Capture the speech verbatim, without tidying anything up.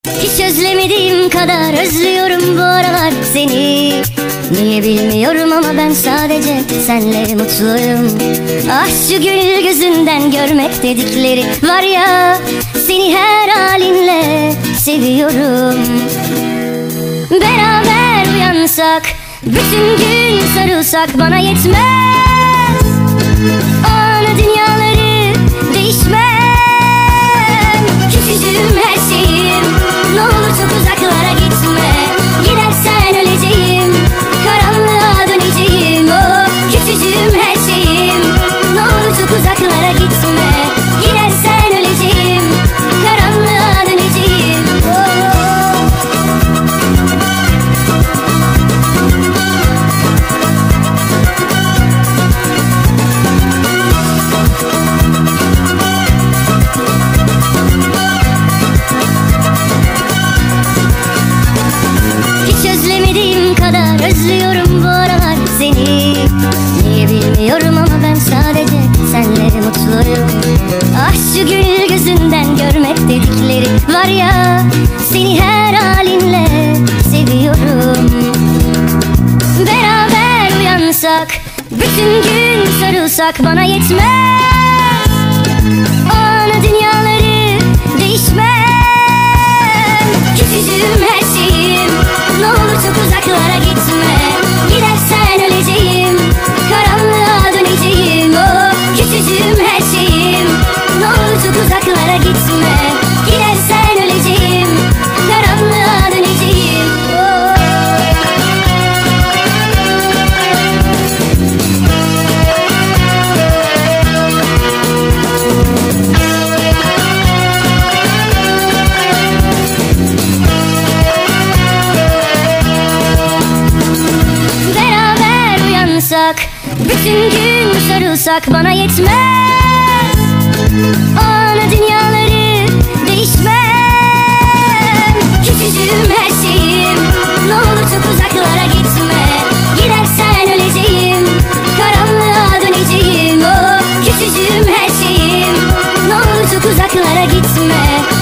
Hiç özlemediğim kadar özlüyorum bu aralar seni. Niye bilmiyorum ama ben sadece senle mutluyum. Ah şu gönül gözünden görmek dedikleri var ya, seni her halinle seviyorum. Beraber uyansak, bütün gün sarılsak bana yetmez. O ana dünyaları değişmem. Küçücüğüm her şeyim, ne olur çok uzaklara gitme. Gidersen öleceğim, karanlığa döneceğim. Oh, küçücüğüm her şeyim, ne olur çok uzaklara gitme. Gidersen öleceğim, karanlığa döneceğim. Oh. Özlüyorum bu aralar seni. Niye bilmiyorum ama ben sadece senle mutluyum. Ah şu gül gözünden görmek dedikleri var ya, seni her halinle seviyorum. Beraber uyansak, bütün gün sarılsak bana yetmez. O ana dünyaları değişmem. Küçücüğüm her şeyim, ne olur çok uzaklara gitme. Gidersen öleceğim, karanlığa döneceğim. Oh, küçücüğüm her şeyim, ne olur çok uzaklara gitme. Gidersen öleceğim, karanlığa döneceğim. Oh. Bütün gün sarılsak bana yetmez. O ana dünyaları değişmem. Küçücüğüm her şeyim, ne olur çok uzaklara gitme. Gidersen öleceğim, karanlığa döneceğim. Oh, küçücüğüm her şeyim, ne olur çok uzaklara gitme.